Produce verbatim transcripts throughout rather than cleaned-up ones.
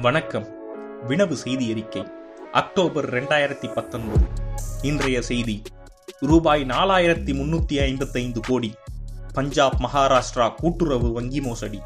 வணக்கம். வினவு செய்தி அறிக்கை அக்டோபர் இரண்டாயிரத்தி பத்தொன்பது. இன்றைய செய்தி: ரூபாய் நாலாயிரத்தி முன்னூத்தி ஐம்பத்தி ஐந்து கோடி பஞ்சாப் மகாராஷ்டிரா கூட்டுறவு வங்கி மோசடி.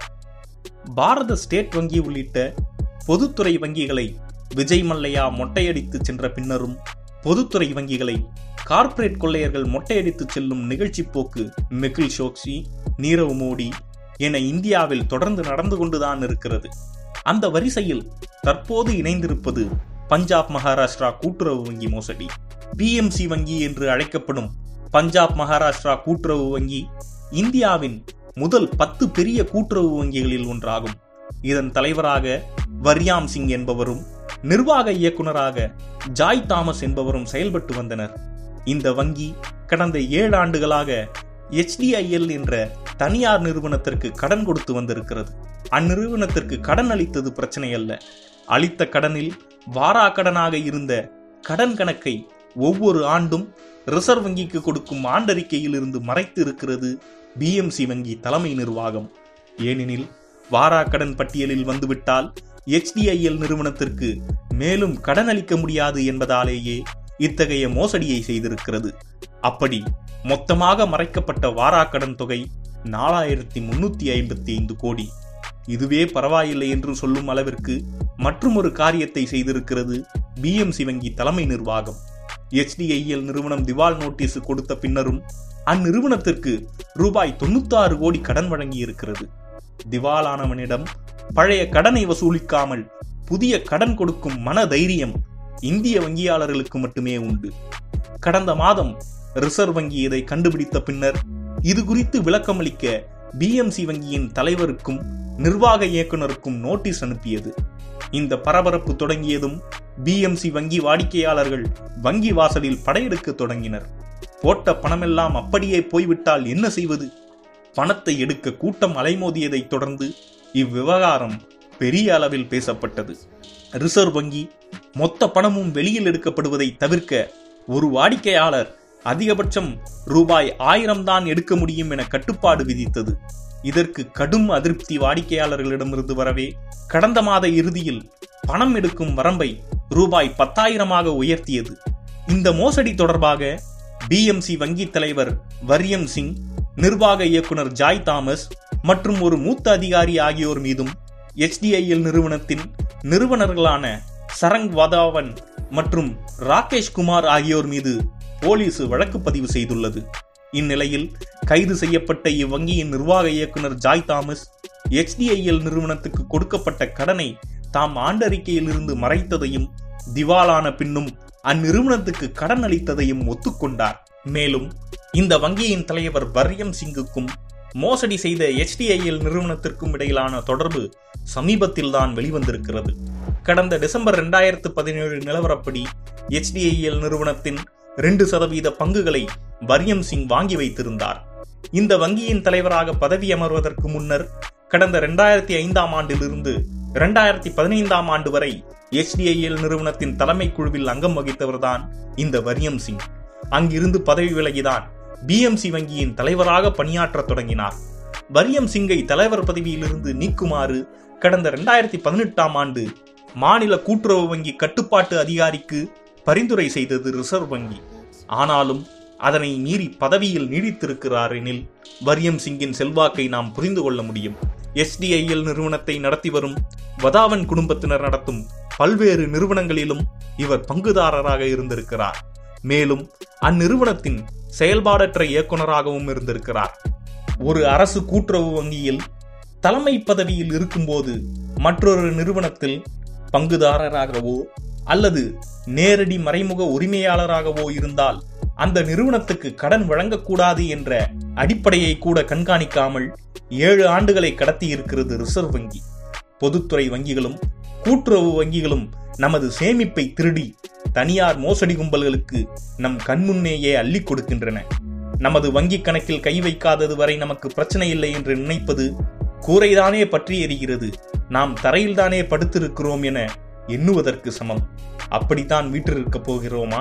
பாரத ஸ்டேட் வங்கி உள்ளிட்ட பொதுத்துறை வங்கிகளை விஜய் மல்லையா மொட்டையடித்து சென்ற பின்னரும் பொதுத்துறை வங்கிகளை கார்ப்பரேட் கொள்ளையர்கள் மொட்டையடித்து செல்லும் நிகழ்ச்சி போக்கு மெகுல் சோக்சி, நீரவ் மோடி என இந்தியாவில் தொடர்ந்து நடந்து கொண்டுதான் இருக்கிறது. அந்த வரிசையில் தற்போது இணைந்திருப்பது பஞ்சாப் மகாராஷ்டிரா கூட்டுறவு வங்கி மோசடி. பி எம் சி வங்கி என்று அழைக்கப்படும் பஞ்சாப் மகாராஷ்டிரா கூட்டுறவு வங்கி இந்தியாவின் முதல் பத்து பெரிய கூட்டுறவு வங்கிகளில் ஒன்றாகும். இதன் தலைவராக வர்யாம் சிங் என்பவரும் நிர்வாக இயக்குநராக ஜாய் தாமஸ் என்பவரும் செயல்பட்டு வந்தனர். இந்த வங்கி கடந்த ஏழு ஆண்டுகளாக எச் டி ஐ எல் என்ற தனியார் நிறுவனத்திற்கு கடன் கொடுத்து வந்திருக்கிறது. அந்நிறுவனத்திற்கு கடன் அளித்தது பிரச்சனை அல்ல. அளித்த கடனில் வாரா கடனாக இருந்த கடன் கணக்கை ஒவ்வொரு ஆண்டும் ரிசர்வ் வங்கிக்கு கொடுக்கும் ஆண்டறிக்கையில் இருந்து மறைத்து இருக்கிறது பி எம் சி வங்கி தலைமை நிர்வாகம். ஏனெனில் வாரா கடன் பட்டியலில் வந்துவிட்டால் எச் டி ஐ எல் நிறுவனத்திற்கு மேலும் கடன் அளிக்க முடியாது என்பதாலேயே இத்தகைய மோசடியை செய்திருக்கிறது. அப்படி மொத்தமாக மறைக்கப்பட்ட வாராக்கடன் தொகை நாலாயிரத்தி முன்னூத்தி ஐம்பத்தி ஐந்து கோடி. இதுவே பரவாயில்லை என்று சொல்லும் அளவிற்கு மற்றொரு காரியத்தை செய்திருக்கிறது பி எம் சி வங்கி தலைமை நிர்வாகம். எச் டி ஐ எல் நிறுவனம் திவால் நோட்டீஸ் கொடுத்த பின்னரும் அந்நிறுவனத்திற்கு ரூபாய் தொண்ணூத்தி ஆறு கோடி கடன் வழங்கி இருக்கிறது. திவாலானவனிடம் பழைய கடனை வசூலிக்காமல் புதிய கடன் கொடுக்கும் மன தைரியம் இந்திய வங்கியாளர்களுக்கு மட்டுமே உண்டு. கடந்த மாதம் ரிசர்வ் வங்கி இதை கண்டுபிடித்த பின்னர் இது குறித்து விளக்கமளிக்க பி எம் சி வங்கியின் தலைவருக்கும் நிர்வாக இயக்குநருக்கும் நோட்டீஸ் அனுப்பியது. இந்த பரபரப்பு தொடங்கியதும் பி எம் சி வங்கி வாடிக்கையாளர்கள் வங்கி வாசலில் படையெடுக்க தொடங்கினர். போட்ட பணமெல்லாம் அப்படியே போய்விட்டால் என்ன செய்வது? பணத்தை எடுக்க கூட்டம் அலைமோதியதை தொடர்ந்து இவ்விவகாரம் பெரிய அளவில் பேசப்பட்டது. ரிசர்வ் வங்கி மொத்த பணமும் வெளியில் எடுக்கப்படுவதை தவிர்க்க ஒரு வாடிக்கையாளர் அதிகபட்சம் ரூபாய் ஆயிரம் தான் எடுக்க முடியும் என கட்டுப்பாடு விதித்தது. இதற்கு கடும் அதிருப்தி வாடிக்கையாளர்களிடமிருந்து வரவே கடந்த மாத இறுதியில் பணம் எடுக்கும் வரம்பை ரூபாய் பத்தாயிரமாக உயர்த்தியது. இந்த மோசடி தொடர்பாக பி எம் சி வங்கி தலைவர் வர்யம் சிங், நிர்வாக இயக்குனர் ஜாய் தாமஸ் மற்றும் ஒரு மூத்த அதிகாரி ஆகியோர் மீதும் எச் டி ஐ எல் நிறுவனத்தின் நிறுவனர்களான சரங் வதாவன் மற்றும் ராகேஷ் குமார் ஆகியோர் மீது போலீஸ் வழக்கு பதிவு செய்துள்ளது. இந்நிலையில் கைது செய்யப்பட்ட இவ்வங்கியின் நிர்வாக இயக்குனர் Joy Thomas H D I L நிறுவனத்துக்கு கொடுக்கப்பட்ட கடனை தாம் ஆண்டறிக்கையில் இருந்து மறைத்ததையும் திவாலான பின்னும் அந்நிறுவனத்துக்கு கடன் அளித்ததையும் ஒத்துக்கொண்டார். மேலும் இந்த வங்கியின் தலைவர் வர்யம் சிங்குக்கும் மோசடி செய்த எச் டி ஐ எல் நிறுவனத்திற்கும் இடையிலான தொடர்பு சமீபத்தில் தான் வெளிவந்திருக்கிறது. கடந்த டிசம்பர் இரண்டாயிரத்து பதினேழு நிலவரப்படி எச் டி ஐ எல் நிறுவனத்தின் இரண்டு சதவீத பங்குகளை வர்யம் சிங் வாங்கி வைத்திருந்தார். இந்த வங்கியின் தலைவராக பதவி அமர்வதற்கு முன்னர் கடந்த இரண்டாயிரத்தி ஐந்தாம் ஆண்டிலிருந்து இரண்டாயிரத்தி பதினைந்தாம் ஆண்டு வரை எச் டி ஐ எல் நிறுவனத்தின் தலைமை குழுவில் அங்கம் வகித்தவர்தான் இந்த வர்யம் சிங். அங்கிருந்து பதவி விலகிதான் பி எம் சி வங்கியின் தலைவராக பணியாற்ற தொடங்கினார். வர்யம் சிங்கை தலைவர் பதவியிலிருந்து நீக்குமாறு கடந்த இரண்டாயிரத்தி பதினெட்டாம் ஆண்டு மாநில கூட்டுறவு வங்கி கட்டுப்பாட்டு அதிகாரிக்கு பரிந்துரை செய்தது ரிசர்வ் வங்கி. ஆனாலும் அதனை மீறி பதவியில் நீடித்திருக்கிறார் எனில் வர்யம் சிங்கின் செல்வாக்கை நாம் புரிந்து கொள்ள முடியும். எச் டி ஐ எல் நிறுவனத்தை நடத்தி வரும் வதாவன் குடும்பத்தினர் நடத்தும் பல்வேறு நிறுவனங்களிலும் இவர் பங்குதாரராக இருந்திருக்கிறார். மேலும் அந்நிறுவனத்தின் செயல்பாடற்ற இயக்குநராகவும் இருந்திருக்கிறார். ஒரு அரசு கூட்டுறவு வங்கியில் தலைமை பதவியில் இருக்கும்போது மற்றொரு நிறுவனத்தில் பங்குதாரராகவோ அல்லது நேரடி மறைமுக உரிமையாளராகவோ இருந்தால் அந்த நிறுவனத்துக்கு கடன் வழங்கக்கூடாது என்ற அடிப்படையை கூட கண்காணிக்காமல் ஏழு ஆண்டுகளை கடத்தி இருக்கிறது ரிசர்வ் வங்கி. பொதுத்துறை வங்கிகளும் கூட்டுறவு வங்கிகளும் நமது சேமிப்பை திருடி தனியார் மோசடி கும்பல்களுக்கு நம் கண்முன்னேயே அள்ளி கொடுக்கின்றன. நமது வங்கி கணக்கில் கை வைக்காதது வரை நமக்கு பிரச்சனை இல்லை என்று நினைப்பது கூரைதானே பற்றி எரிகிறது, நாம் தரையில்தானே படுத்திருக்கிறோம் என எண்ணுவதற்கு சமம். அப்படித்தான் வீட்டில் இருக்க போகிறோமா?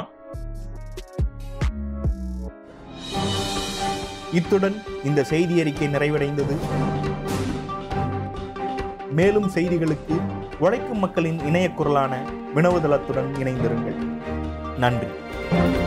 இத்துடன் இந்த செய்தி அறிக்கை நிறைவடைந்தது. மேலும் செய்திகளுக்கு உழைக்கும் மக்களின் இணைய குரலான வினவுதளத்துடன் இணைந்திருங்கள். நன்றி.